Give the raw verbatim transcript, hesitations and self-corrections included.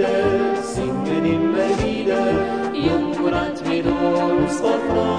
wieder, singen immer wieder, jung und alt mit uns vor Freude.